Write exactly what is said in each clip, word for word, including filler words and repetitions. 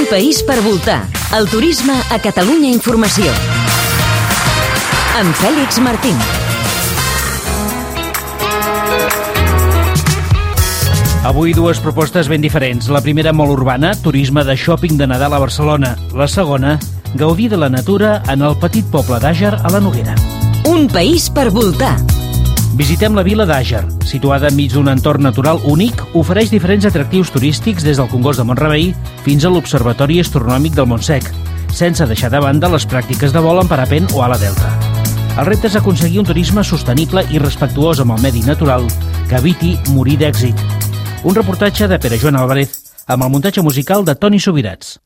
Un país per voltar. El turisme a Catalunya Informació. Amb Fèlix Martín. Avui dues propostes ben diferents. La primera molt urbana, turisme de shopping de Nadal a Barcelona. La segona, gaudir de la natura en el petit poble d'Àger a la Noguera. Un país per voltar. Visitem la vila d'Àger. Situada enmig d'un entorn natural únic, ofereix diferents atractius turístics des del Congost de Mont-rebei fins a l'Observatori Astronòmic del Montsec, sense deixar de banda les pràctiques de vol en parapent o ala delta. El repte és aconseguir un turisme sostenible i respectuós amb el medi natural que eviti morir d'èxit. Un reportatge de Pere Joan Álvarez amb el muntatge musical de Toni Subirats.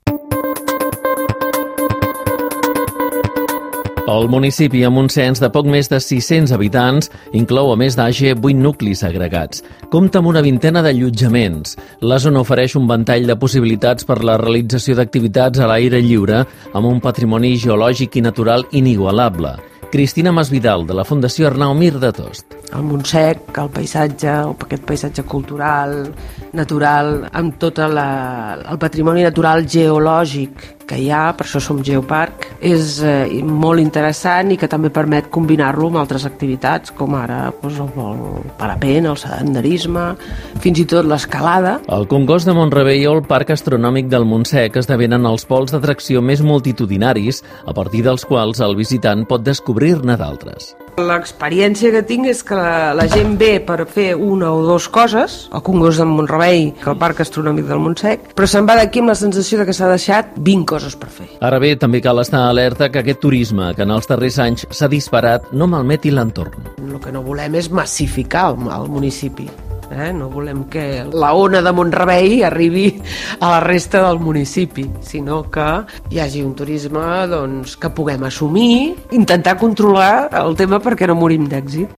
El municipi, amb un cens de poc més de sis-cents habitants, inclou, a més d'Àger, vuit nuclis agregats. Compta amb una vintena d'allotjaments. La zona ofereix un ventall de possibilitats per la realització d'activitats a l'aire lliure, amb un patrimoni geològic i natural inigualable. Cristina Masvidal, de la Fundació Arnau Mir de Tost. El Montsec, el paisatge, aquest paisatge cultural, natural, amb tot la, el patrimoni natural geològic que hi ha, per això som Geoparc, és eh, molt interessant i que també permet combinar-lo amb altres activitats, com ara doncs, el vol parapent, el senderisme, fins i tot l'escalada. El Congost de Mont-rebei o el Parc Astronòmic del Montsec esdevenen els pols d'atracció més multitudinaris, a partir dels quals el visitant pot descobrir-ne d'altres. L'experiència que tinc és que la, la gent ve per fer una o dues coses, el Congost de Mont-rebei, que el Parc Astronòmic del Montsec, però se'n va d'aquí amb la sensació de que s'ha deixat vint coses per fer. Ara bé, també cal estar alerta que aquest turisme, que en els darrers anys s'ha disparat, no malmeti l'entorn. El que no volem és massificar el, el municipi. Eh? No volem que la ona de Mont-rebei arribi a la resta del municipi, sinó que hi hagi un turisme doncs, que puguem assumir, intentar controlar el tema perquè no morim d'èxit.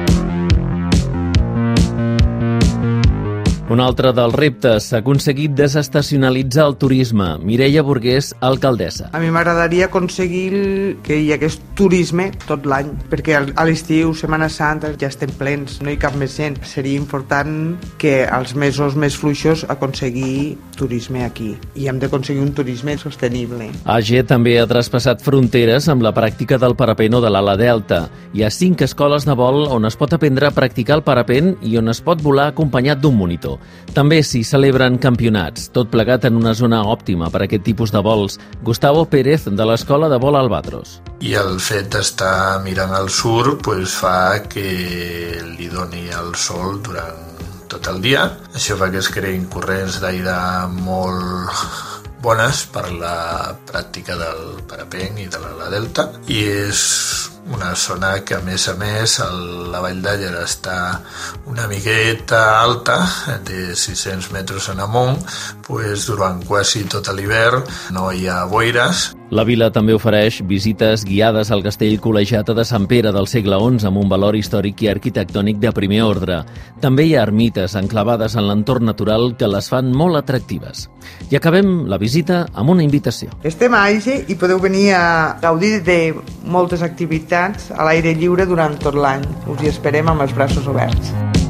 Un altre dels reptes s'ha aconseguit desestacionalitzar el turisme. Mireia Burgués, alcaldessa. A mi m'agradaria aconseguir que hi hagués turisme tot l'any, perquè a l'estiu, Setmana Santa, ja estem plens, no hi cap més gent. Seria important que als mesos més fluixos aconseguir turisme aquí. I hem d'aconseguir un turisme sostenible. Àger també ha traspassat fronteres amb la pràctica del parapent o de l'ala delta. Hi ha cinc escoles de vol on es pot aprendre a practicar el parapent i on es pot volar acompanyat d'un monitor. També s'hi celebren campionats, tot plegat en una zona òptima per a aquest tipus de vols. Gustavo Pérez, de l'Escola de Vol Albatros. I el fet d'estar mirant al sur pues, fa que li doni el sol durant tot el dia. Això fa que es creïn corrents d'aire molt bones per la pràctica del parapent i de l'ala delta. I és una zona que, a més a més, la Vall d'Àger està una miqueta alta, de sis-cents metres en amunt, pues, durant quasi tot l'hivern no hi ha boires. La vila també ofereix visites guiades al castell col·legiata de Sant Pere del segle onze amb un valor històric i arquitectònic de primer ordre. També hi ha ermites enclavades en l'entorn natural que les fan molt atractives. I acabem la visita amb una invitació. Estem a Àger i podeu venir a gaudir de moltes activitats a l'aire lliure durant tot l'any. Us hi esperem amb els braços oberts.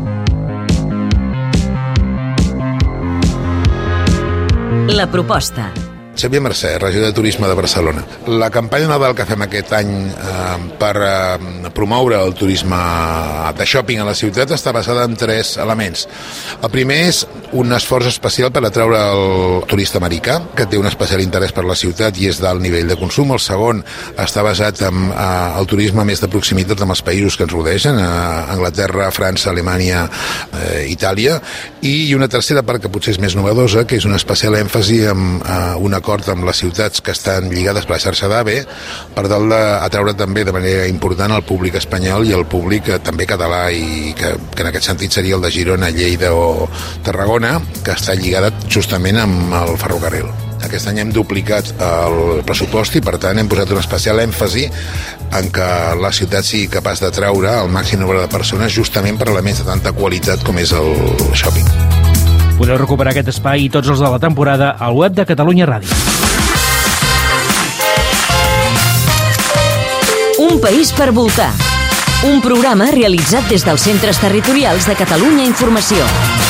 La proposta. Xavier Mercè, regidor de Turisme de Barcelona. La campanya Nadal que fem aquest any eh, per eh, promoure el turisme de shopping a la ciutat està basada en tres elements. El primer és un esforç especial per atraure el turista americà, que té un especial interès per la ciutat i és d'alt nivell de consum. El segon està basat en eh, el turisme més de proximitat amb els països que ens rodegen, eh, Anglaterra, França, Alemanya, eh, Itàlia, i una tercera part que potser és més novedosa, que és un especial èmfasi en eh, una acord amb les ciutats que estan lligades per la xarxa d'AVE per tal d'atraure també de manera important el públic espanyol i el públic també català i que, que en aquest sentit seria el de Girona, Lleida o Tarragona, que està lligada justament amb el ferrocarril. Aquest any hem duplicat el pressupost i per tant hem posat un especial èmfasi en que la ciutat sigui capaç d'atraure el màxim nombre de persones justament per elements de tanta qualitat com és el shopping. Podeu recuperar aquest espai i tots els de la temporada al web de Catalunya Ràdio. Un país per voltar. Un programa realitzat des dels Centres Territorials de Catalunya Informació.